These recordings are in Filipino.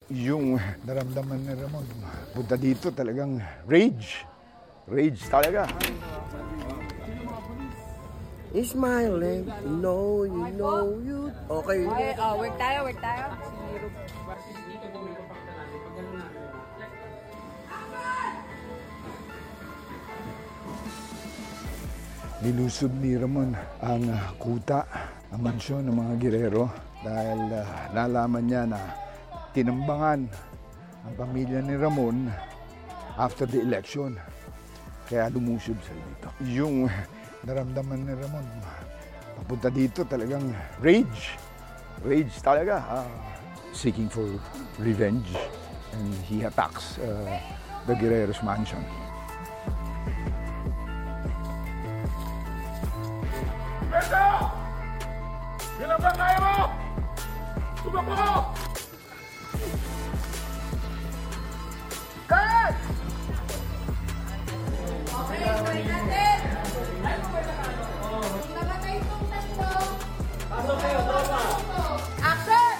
Yung naramdaman ni Ramon, punta dito talagang rage. Rage talaga. Smiling, you know you. Okay. Okay, work tayo. Nilusob ni Ramon ang kuta, ang mansyon ng mga Guerrero dahil nalaman niya na tinambangan ang pamilya ni Ramon after the election. Kaya lumusob siya dito. Yung naramdaman ni Ramon, papunta dito talagang rage. Rage talaga. Seeking for revenge. And he attacks the Guerrero's mansion. Beto! Ilan ba kaya mo? Tumakbo ko! Cut! Okay, gawin natin. Namatay itong tatlo. Pasok kayo, tropa! Action!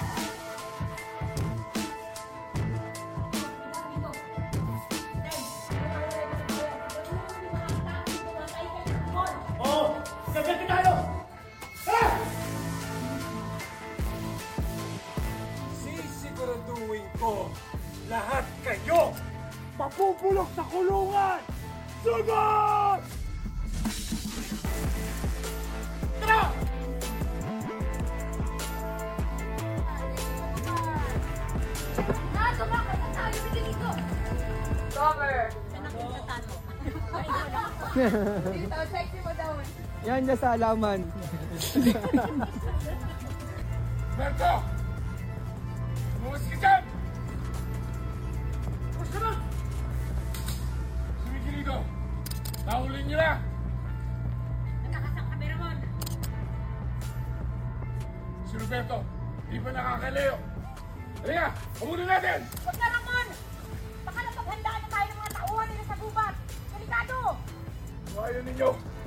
Oh! Gagawin tayo! Sisiguraduhin ko lahat kayo mapupulok sa kulungan! Sugod! Tara! Tumakbo na tayo, bigyan dito. Cover. Dito, sexy mo daw. Yan niya sa alaman. Berto! Umuwas ka dyan! Push ka na! Sumigil dito! Nahulin niyo na! Nakakasang kami, Ramon. Si Roberto, di pa nakakalayo. Halika! Pamunin natin! Huwag na, Ramon! Baka napaghandaan na tayo ng mga tauhan nila sa gubat. Delikado! Kung ayaw ninyo,